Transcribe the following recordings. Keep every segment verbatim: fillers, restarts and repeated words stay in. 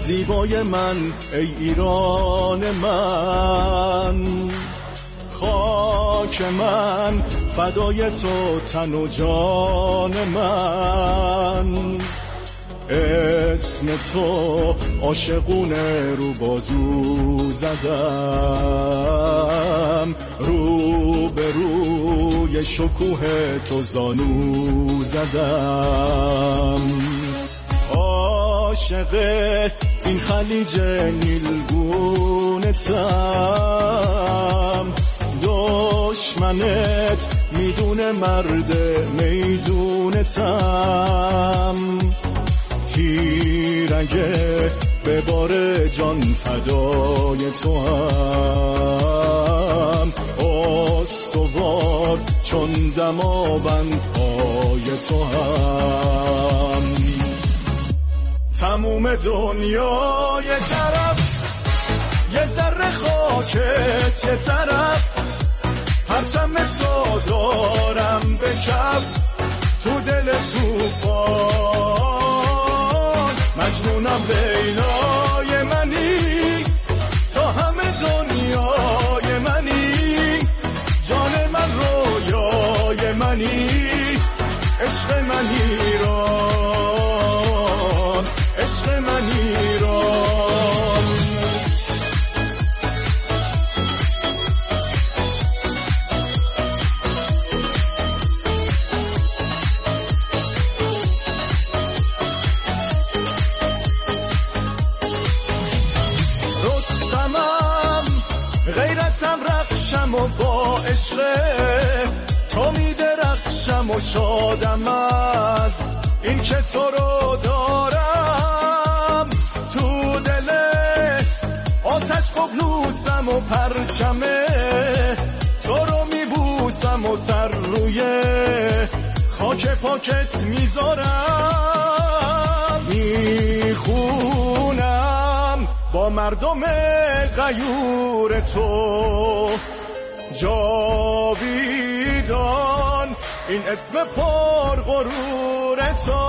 زیبای من ای ایران من، خاک من فدای تو تن و جان من، اسم تو عاشقونه رو بازو زدم، رو به روی شکوه تو زانو زدم، عاشق این خلیج نیلگونتم، دشمنت میدونه مرد میدونتم، تیرگه به بار جان فدای تو هم، استوار چون دماوند پای تو هم، تموم دنیا یه طرف، یه ذره خاکت یه طرف، پرچم تو دارم به کف، تو دل توفان مجنونم لیلای منی، تا همه دنیای منی، جان من رویای منی، عشق من ایران، عشق من ایران. و با عشق تو می درخشم و شادم از این که تو رو دارم، تو دل آتش ققنوسم و پرچمه تو رو می بوسم و سر روی خاک پاکت می زارم، می خونم با مردم غیور تو جاویدان این اسم پر غرور تو،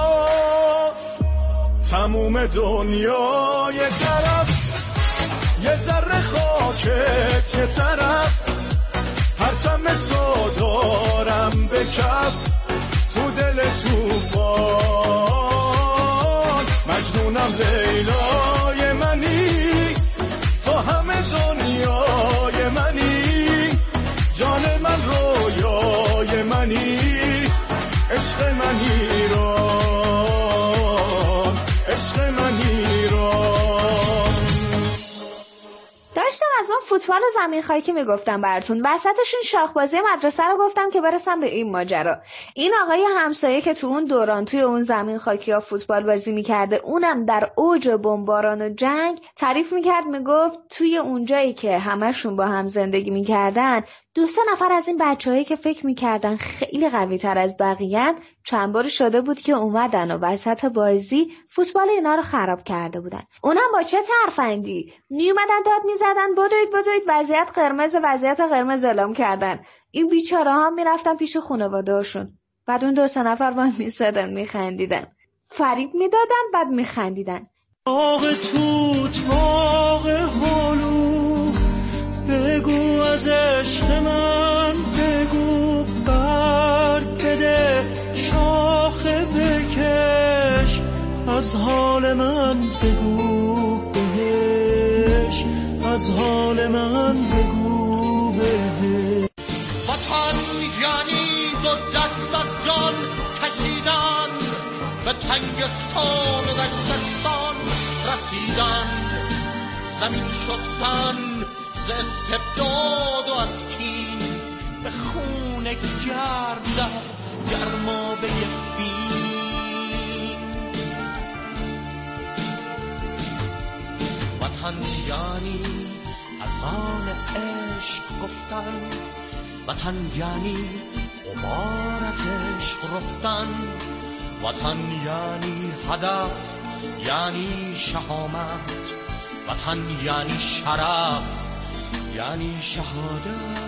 تموم دنیا یه طرف، یه ذره خاکت یه طرف، پرچم تو دارم به کف، تو دل توفان مجنونم لیلای منی، تو همه دنیای منی، جان من رویای منی، عشق من ایران، عشق من ایران. داشتم از اون فوتبال و زمین خاکی که میگفتم براتون، وسطش این شاخبازی مدرسه رو گفتم که برسم به این ماجرا. این آقای همسایه که تو اون دوران توی اون زمین خاکی ها فوتبال بازی میکرده، اونم در اوج بمباران و جنگ، تعریف میکرد، میگفت توی اونجایی که همشون با هم زندگی میکردن، دو سه نفر از این بچه‌هایی که فکر میکردن خیلی قوی تر از بقیه‌اند، چند بار شده بود که اومدن و وسط بازی فوتبال اینا رو خراب کرده بودن. اونم با چه ترفندی میومدن داد میزدن بدوید بدوید، وضعیت قرمز، وضعیت قرمز اعلام کردن. این بیچاره ها میرفتن پیش خانواده هاشون، بعد اون دو سه نفر با میسادن میخندیدن، فریب میدادن بعد میخندیدن. آق توت آق هلو بگو از عشق من، بگو برگ بده شاخه بکش، از حال من بگو بهش، از حال من بگو بهش. وطن یعنی دو دست از جان کشیدن، به تنگستان و دشتستان رسیدن، زمین شستن ز استبداد و از کین، به خون گردن گرمابه فین. وطن یعنی از آن عشق گفتن، وطن یعنی غبار از عشق رفتن، وطن یعنی هدف، یعنی شهامت، وطن یعنی شرف، یعنی شهادت.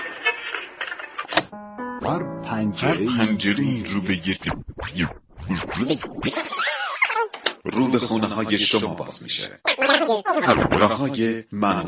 هر پنجره رو به یک رو به خونه های شما باز میشه. راه های من.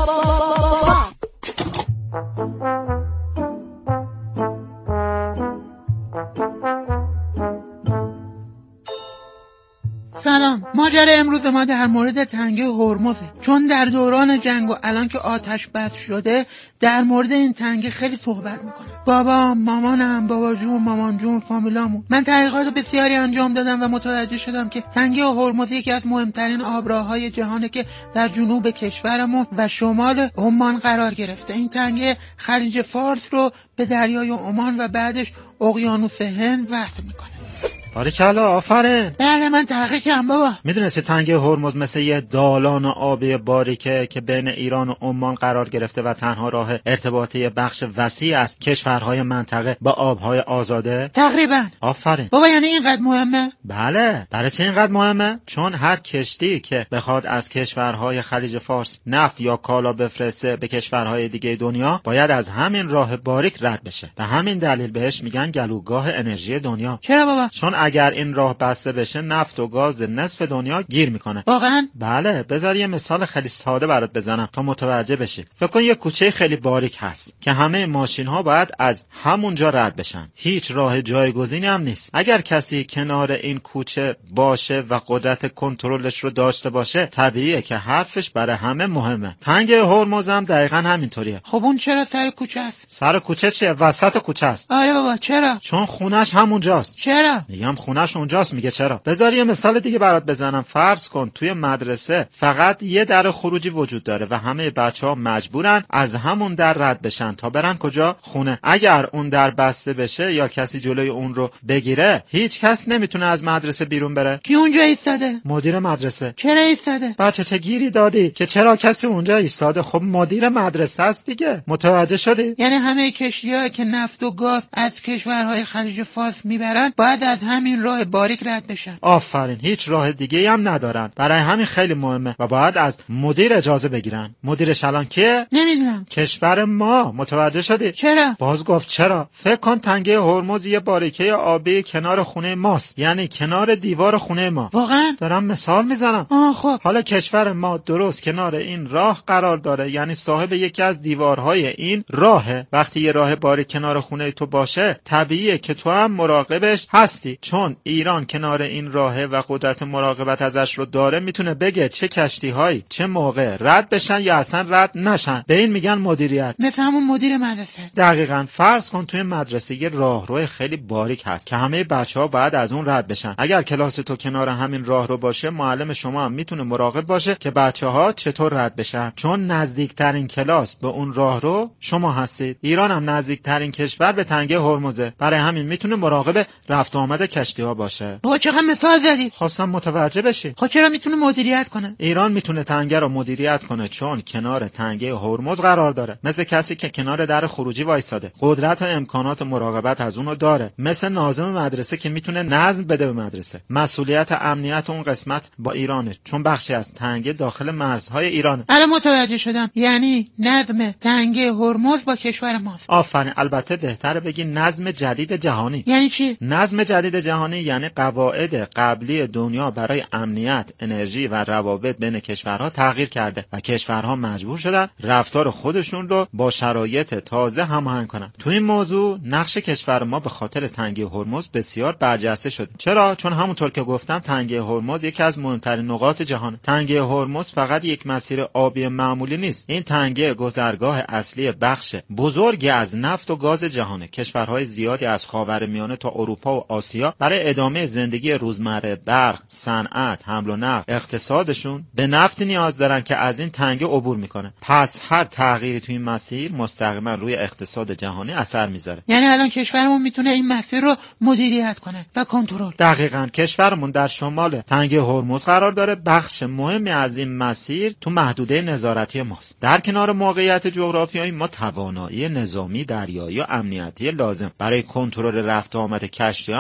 سلام. ماجرا امروز ما در مورد تنگه هرمزه، چون در دوران جنگ و الان که آتش بس شده در مورد این تنگه خیلی صحبت میکنه. بابا، مامانم، بابا جون، مامان جون، فامیلامون. من تحقیقات بسیاری انجام دادم و متوجه شدم که تنگه هرمز یکی از مهمترین آبراههای جهانه که در جنوب کشورمون و شمال عمان قرار گرفته. این تنگه خلیج فارس رو به دریای عمان و بعدش اقیانوس هند وصل میکنه. باریکلا، آفرین. بله، من تحقیق کردم بابا. میدونستی تنگه هرمز مثل یه دالان آبی باریکه که بین ایران و عمان قرار گرفته و تنها راه ارتباطی بخش وسیع از کشورهای منطقه با آبهای آزاده؟ تقریبا. آفرین. بابا یعنی اینقدر مهمه؟ بله. برای چه اینقدر مهمه؟ چون هر کشتی که بخواد از کشورهای خلیج فارس نفت یا کالا بفرسته به کشورهای دیگه دنیا باید از همین راه باریک رد بشه. به همین دلیل بهش میگن گلوگاه انرژی دنیا. چرا بابا؟ چون اگر این راه بسته بشه نفت و گاز نصف دنیا گیر میکنه. واقعا؟ بله. بذار یه مثال خیلی ساده برات بزنم تا متوجه بشی. فکر کن یه کوچه خیلی باریک هست که همه ماشین ها باید از همونجا رد بشن. هیچ راه جایگزینی هم نیست. اگر کسی کنار این کوچه باشه و قدرت کنترلش رو داشته باشه طبیعیه که حرفش برای همه مهمه. تنگه هرمز هم دقیقاً همینطوریه. خب اون چرا سر کوچه است؟ سر کوچه چیه؟ وسط کوچه است. آره بابا. چرا؟ چون خونش همونجاست. چرا؟ میگم خونش اونجاست. میگه چرا؟ بذار یه مثال دیگه برات بزنم. فرض کن توی مدرسه فقط یه در خروجی وجود داره و همه بچه‌ها مجبورن از همون در رد بشن تا برن کجا؟ خونه. اگر اون در بسته بشه یا کسی جلوی اون رو بگیره هیچ کس نمیتونه از مدرسه بیرون بره. کی اونجا ایستاده؟ مدیر مدرسه. چرا ایستاده؟ بچه چه گیری دادی که چرا کسی اونجا ایستاده؟ خب مدیر مدرسه است دیگه. متوجه شدی؟ یعنی همه کشتی‌ها که نفت و گاز از کشورهای خلیج فارس میبرن باید از همین راه باریک رد بشن. آفرین. هیچ راه دیگه هم ندارن. برای همین خیلی مهمه و باید از مدیر اجازه بگیرن. مدیرش الان کیه؟ نمیدونم. کشور ما. متوجه شدی؟ چرا؟ باز گفت چرا. فکر کن تنگه هرمز یه باریکه آبی کنار خونه ماست، یعنی کنار دیوار خونه ما. واقعا؟ دارم مثال میزنم. آه خب. حالا کشور ما درست کنار این راه قرار داره، یعنی صاحب یکی از دیوارهای این راهه. وقتی یه راه باریک کنار خونه تو باشه طبیعیه که تو هم مراقبش هستی. چون ایران کنار این راهه و قدرت مراقبت ازش رو داره، میتونه بگه چه کشتی‌هایی چه موقع رد بشن یا اصلا رد نشن. به این میگن مدیریت. مثل همون مدیر مدرسه. دقیقاً. فرض کن توی مدرسه یه راهرو خیلی باریک هست که همه بچه‌ها باید از اون رد بشن. اگر کلاس تو کنار همین راهرو باشه معلم شما هم میتونه مراقب باشه که بچه‌ها چطور رد بشن، چون نزدیکترین کلاس به اون راهرو شما هستید. ایران هم نزدیکترین کشور به تنگه هرمزه، برای همین میتونه مراقب رفت و آمد کشتی‌ها باشه. با چقدر مثال زدی. خواستم متوجه بشی. خب چرا میتونه مدیریت کنه؟ ایران میتونه تنگه رو مدیریت کنه چون کنار تنگه هرمز قرار داره. مثل کسی که کنار در خروجی وایساده، قدرت و امکانات مراقبت از اونو داره. مثل ناظم مدرسه که میتونه نظم بده به مدرسه. مسئولیت امنیت اون قسمت با ایرانه چون بخشی از تنگه داخل مرزهای ایرانه. الان متوجه شدم. یعنی نظم تنگه هرمز با کشور ماست. آفرین. البته بهتره بگی نظم جدید جهانی. یعنی چی؟ نظم جدید جهانی یعنی قواعد قبلی دنیا برای امنیت، انرژی و روابط بین کشورها تغییر کرده و کشورها مجبور شدن رفتار خودشون رو با شرایط تازه هماهنگ کنن. تو این موضوع نقش کشور ما به خاطر تنگه هرمز بسیار برجسته شده. چرا؟ چون همونطور که گفتم تنگه هرمز یکی از مهمترین نقاط جهانه. تنگه هرمز فقط یک مسیر آبی معمولی نیست. این تنگه گذرگاه اصلی بخش بزرگی از نفت و گاز جهانه. کشورهای زیادی از خاورمیانه تا اروپا و آسیا برای ادامه زندگی روزمره، برق، صنعت، حمل و نقل، اقتصادشون به نفت نیاز دارن که از این تنگه عبور میکنه. پس هر تغییری توی این مسیر مستقیما روی اقتصاد جهانی اثر میذاره. یعنی الان کشورمون میتونه این مسیر رو مدیریت کنه و کنترل. دقیقاً. کشورمون در شمال تنگه هرمز قرار داره. بخش مهمی از این مسیر تو محدوده نظارتی ماست. در کنار موقعیت جغرافیایی ما توانایی نظامی، دریایی و امنیتی لازم برای کنترل رفت و آمد کشتی‌ها هم داریم.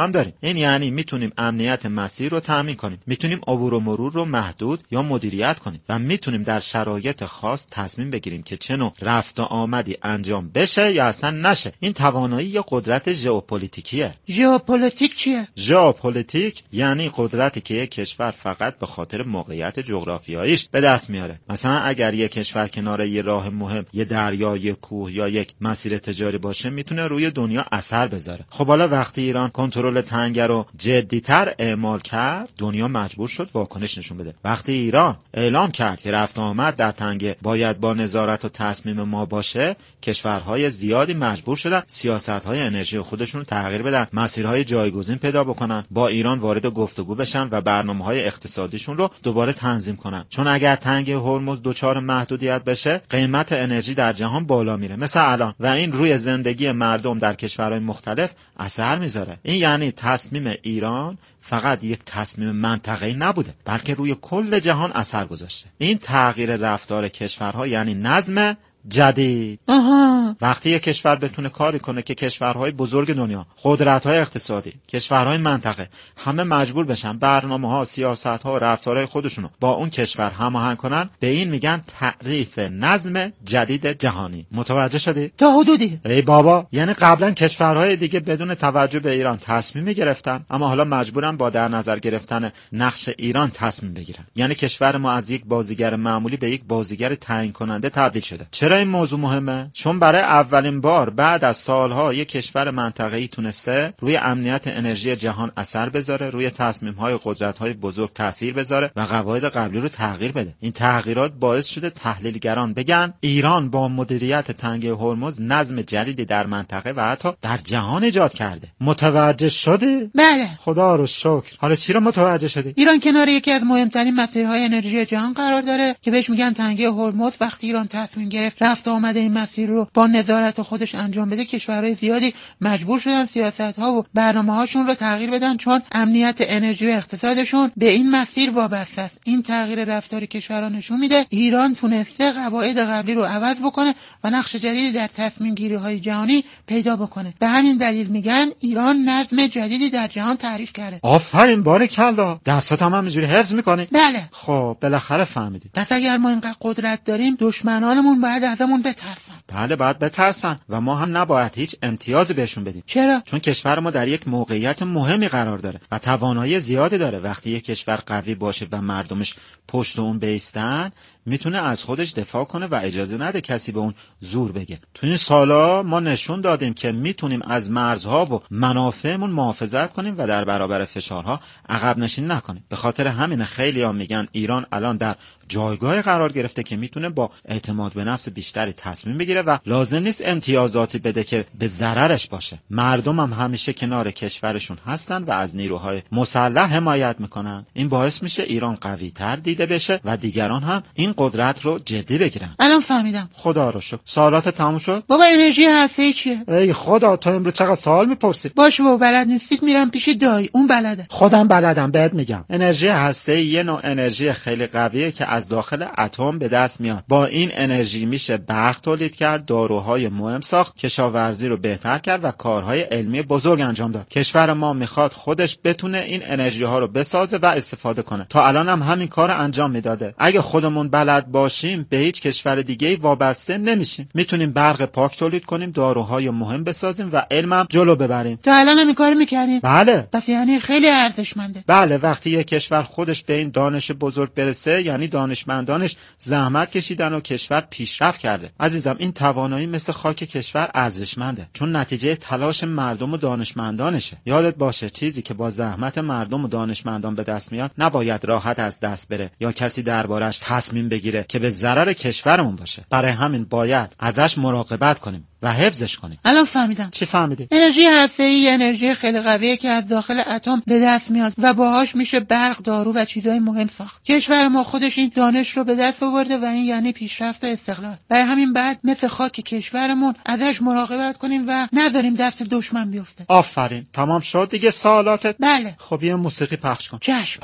این یعنی میتونیم امنیت مسیر رو تامین کنیم، میتونیم عبور و مرور رو محدود یا مدیریت کنیم و میتونیم در شرایط خاص تصمیم بگیریم که چه نوع رفت و آمدی انجام بشه یا اصلا نشه. این توانایی یا قدرت ژئوپلیتیکیه. ژئوپلیتیک چیه؟ ژئوپلیتیک یعنی قدرتی که یک کشور فقط به خاطر موقعیت جغرافیاییش به دست میاره. مثلا اگر یک کشور کنار یه راه مهم، یه دریا، یه کوه یا یک مسیر تجاری باشه، میتونه روی دنیا اثر بذاره. خب حالا وقتی ایران کنترل تنگه رو جدی‌تر اعمال کرد، دنیا مجبور شد واکنش نشون بده. وقتی ایران اعلام کرد که رفت آمد در تنگه باید با نظارت و تصمیم ما باشه، کشورهای زیادی مجبور شدن سیاست‌های انرژی خودشون رو تغییر بدن، مسیرهای جایگزین پیدا بکنن، با ایران وارد گفتگو بشن و برنامه‌های اقتصادیشون رو دوباره تنظیم کنن. چون اگر تنگه هرمز دچار محدودیت بشه، قیمت انرژی در جهان بالا میره مثل الان و این روی زندگی مردم در کشورهای مختلف اثر میذاره. این یعنی تصمیم ایران فقط یک تصمیم منطقه‌ای نبوده، بلکه روی کل جهان اثر گذاشته. این تغییر رفتار کشورها یعنی نظم جدید. آها. وقتی یک کشور بتونه کاری کنه که کشورهای بزرگ دنیا، قدرت‌های اقتصادی، کشورهای منطقه همه مجبور بشن برنامه‌ها، سیاست‌ها و رفتارهای خودشونو با اون کشور هماهنگ کنن، به این میگن تعریف نظم جدید جهانی. متوجه شدی؟ تا حدودی. ای بابا، یعنی قبلا کشورهای دیگه بدون توجه به ایران تصمیم می‌گرفتن، اما حالا مجبورن با در نظر گرفتن نقش ایران تصمیم بگیرن. یعنی کشور ما از یک بازیگر معمولی به یک بازیگر تعیین کننده تبدیل شده. چرا این موضوع مهمه؟ چون برای اولین بار بعد از سالها یک کشور منطقه‌ای تونسته روی امنیت انرژی جهان اثر بذاره، روی تصمیم‌های قدرت‌های بزرگ تاثیر بذاره و قواعد قبلی رو تغییر بده. این تغییرات باعث شده تحلیلگران بگن ایران با مدیریت تنگه هرمز نظم جدیدی در منطقه و حتی در جهان ایجاد کرده. متوجه شدی؟ بله. خدا رو شکر. حالا چی رو متوجه شدی؟ ایران کنار یکی از مهمترین مسیرهای انرژی جهان قرار داره که بهش میگن تنگه هرمز. وقتی ایران تصمیم گرفت رفت آمده این مسیر رو با نظارت خودش انجام بده، کشورهای زیادی مجبور شدن سیاست‌ها و برنامه‌هاشون رو تغییر بدن، چون امنیت انرژی و اقتصادشون به این مسیر وابسته است. این تغییر رفتار کشورها نشون میده ایران تونسته قواعد قبلی رو عوض بکنه و نقش جدیدی در تصمیم گیری‌های جهانی پیدا بکنه. به همین دلیل میگن ایران نظم جدیدی در جهان تعریف کرده. آفرین، باریکلا. دستات هم همینجوری حفظ می‌کنی؟ بله. خب بالاخره فهمیدی. پس اگر ما اینقدر قدرت داریم، دشمنانمون باید ازمون بترسن. بله، باید بترسن و ما هم نباید هیچ امتیازی بهشون بدیم. چرا؟ چون کشور ما در یک موقعیت مهمی قرار داره و توانایی زیادی داره. وقتی یک کشور قوی باشه و مردمش پشت اون بایستن، میتونه از خودش دفاع کنه و اجازه نده کسی به اون زور بگه. تو این سالا ما نشون دادیم که میتونیم از مرزها و منافعمون محافظت کنیم و در برابر فشارها عقب نشینی نکنیم. به خاطر همین خیلی‌ها میگن ایران الان در جایگاه قرار گرفته که میتونه با اعتماد به نفس بیشتری تصمیم بگیره و لازم نیست امتیازاتی بده که به ضررش باشه. مردم هم همیشه کنار کشورشون هستن و از نیروهای مسلح حمایت میکنن. این باعث میشه ایران قوی‌تر دیده بشه و دیگران هم این قدرت رو جدی بگیرن. الان فهمیدم. خدا رو شکر. سوالات تموم شد؟ بابا انرژی هسته‌ای چیه؟ ای خدا، تو امروز چقدر سوال میپرسی؟ باشه بابا، بلد نیستید میرم پیش دایی، اون بلده. خودم بلدم، بهت میگم. انرژی هسته‌ای یه نوع انرژی خیلی قویه که از داخل اتم به دست میاد. با این انرژی میشه برق تولید کرد، داروهای مهم ساخت، کشاورزی رو بهتر کرد و کارهای علمی بزرگ انجام داد. کشور ما میخواد خودش بتونه این انرژی ها رو بسازه و استفاده کنه. تا الان هم همین کار انجام میداده. اگه خودمون بلد باشیم به هیچ کشور دیگه‌ای وابسته نمیشیم. میتونیم برق پاک تولید کنیم، داروهای مهم بسازیم و علمم جلو ببریم. تا الان هم این کارو می‌کردیم؟ بله. پس یعنی خیلی ارزشمنده. بله، وقتی یک کشور خودش به این دانش بزرگ برسه، یعنی دانشمندانش زحمت کشیدن و کشور پیشرفت کرده. عزیزم، این توانایی مثل خاک کشور ارزشمنده، چون نتیجه تلاش مردم و دانشمندانشه. یادت باشه چیزی که با زحمت مردم و دانشمندان به دست میاد نباید راحت از دست بره یا کسی دربارش تصمیم بگیره که به ضرر کشورمون باشه. برای همین باید ازش مراقبت کنیم و حفظش کنیم. الان فهمیدم. چی فهمیدی؟ انرژی هسته‌ای انرژی خیلی قویه که از داخل اتم به دست میاد و باهاش میشه برق، دارو و چیزای مهم ساخت. کشور ما خودش این دانش رو به دست آورده و این یعنی پیشرفت و استقلال. برای همین بعد مثل خاک کشورمون ازش مراقبت کنیم و نذاریم دست دشمن بیفته. آفرین. تمام شد دیگه سوالاتت؟ بله. خب یه موسیقی پخش کن. چشم.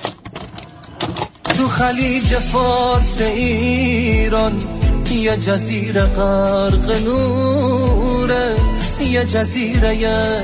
تو خلیج فارس ایران یه جزیره غرق نوره، یه جزیره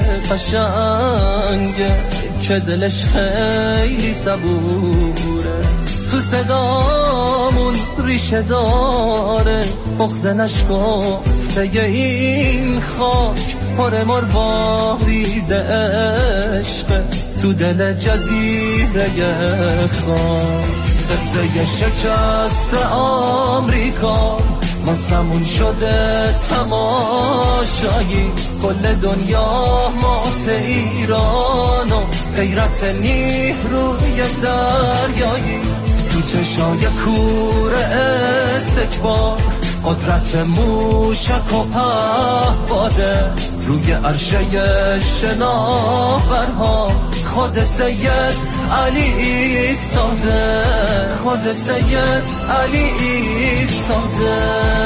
قشنگه که دلش خیلی صبوره، تو صدامون ریشه داره، بغض نشکفته این خاک پر مروارید عشق تو دل جزیره خاک. قصه شکست آمریکا واسمون شده تماشایی، کل دنیا مات ایران و غیرت نیروی دریایی، تو چشای کور استکبار قدرت موشک و پهپاده، روی عرشه شناورها خود سید علی ایستاده، خود سید علی ایستاده.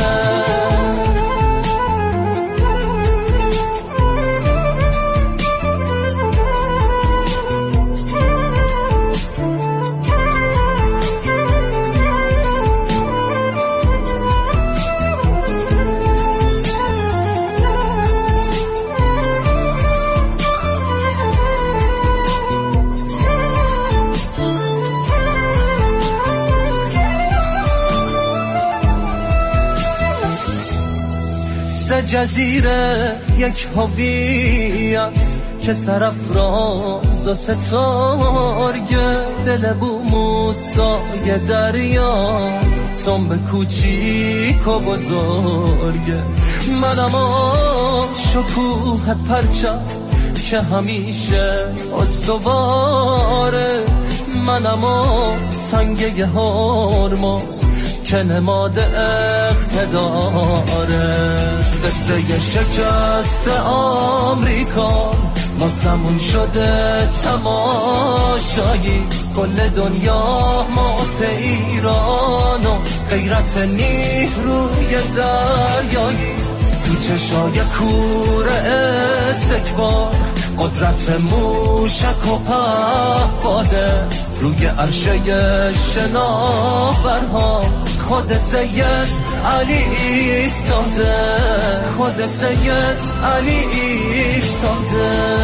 جزیره یک هویت که سرافراز و ستارگه، دل بو موسای دریا تنب کوچیک و بزرگه، منم شکوه پرچم که همیشه استواره، منم تنگه هرمز که نماد اقتداره. قصه شکست آمریکا واسمون شده تماشایی، کل دنیا مات ایران و غیرت نیروی دریایی، تو چشای کور استکبار قدرت موشک و پهپاده، روی عرشه شناورها خود سید علی ایستاده، خود سید علی ایستاده.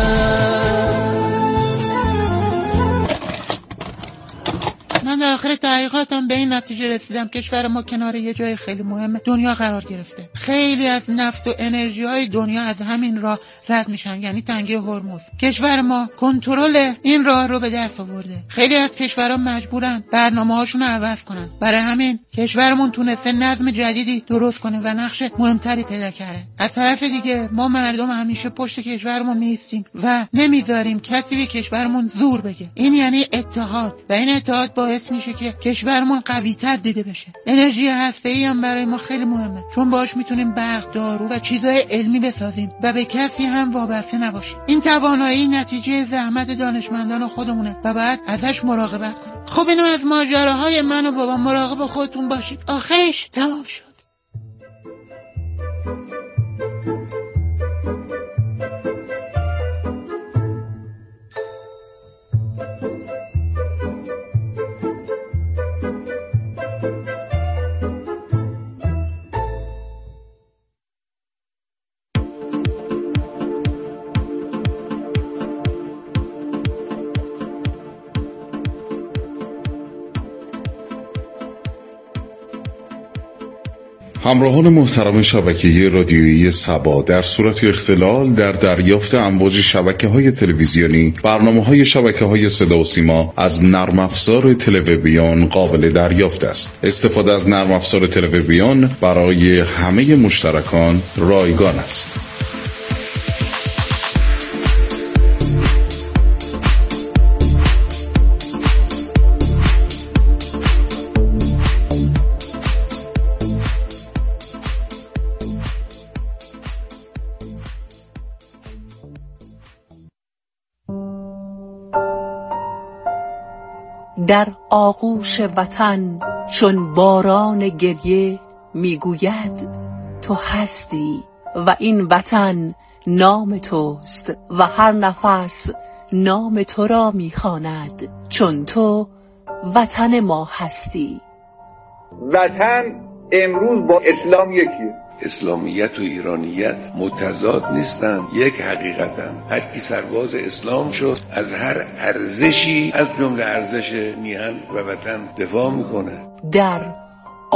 من در آخر تحقیقاتم به این نتیجه رسیدم کشور ما کنار یه جای خیلی مهم دنیا قرار گرفته. خیلی از نفت و انرژی های دنیا از همین راه رد میشن، یعنی تنگه هرمز. کشور ما کنترل این راه رو به دست آورده. خیلی از کشورها مجبورن برنامه‌هاشون رو عوض کنن. برای همین کشورمون تونسته نظم جدیدی درست کنه و نقش مهمتری پیدا کرده. از طرف دیگه ما مردم همیشه پشت کشورمون میستیم و نمیذاریم کسی به کشورمون زور بگه. این یعنی اتحاد و این اتحاد باعث میشه که کشورمون قوی‌تر دیده بشه. انرژی هسته‌ای هم برای ما خیلی مهمه، چون باهاش میتونیم برق، دارو و چیزهای علمی بسازیم و به کسی هم وابسته نباشیم. این توانایی نتیجه زحمت دانشمندان خودمونه و باید ازش مراقبت کنیم. خب اینو از ماجراهای من و بابا، مراقب خودتون باشید. آخرش تمام شد. همراهان محترم شبکه رادیویی سبا، در صورت اختلال در دریافت امواج شبکه‌های تلویزیونی، برنامه‌های شبکه‌های صدا و سیما از نرم افزار تلویبیان قابل دریافت است. استفاده از نرم افزار تلویبیان برای همه مشترکان رایگان است. در آغوش وطن چون باران گریه میگوید تو هستی و این وطن نام توست و هر نفس نام تو را میخواند، چون تو وطن ما هستی. وطن امروز با اسلام یکیه. اسلامیت و ایرانیت متضاد نیستن، یک حقیقتن. هر کی سرباز اسلام شد از هر ارزشی از جمله ارزش میهن و وطن دفاع میکنه. در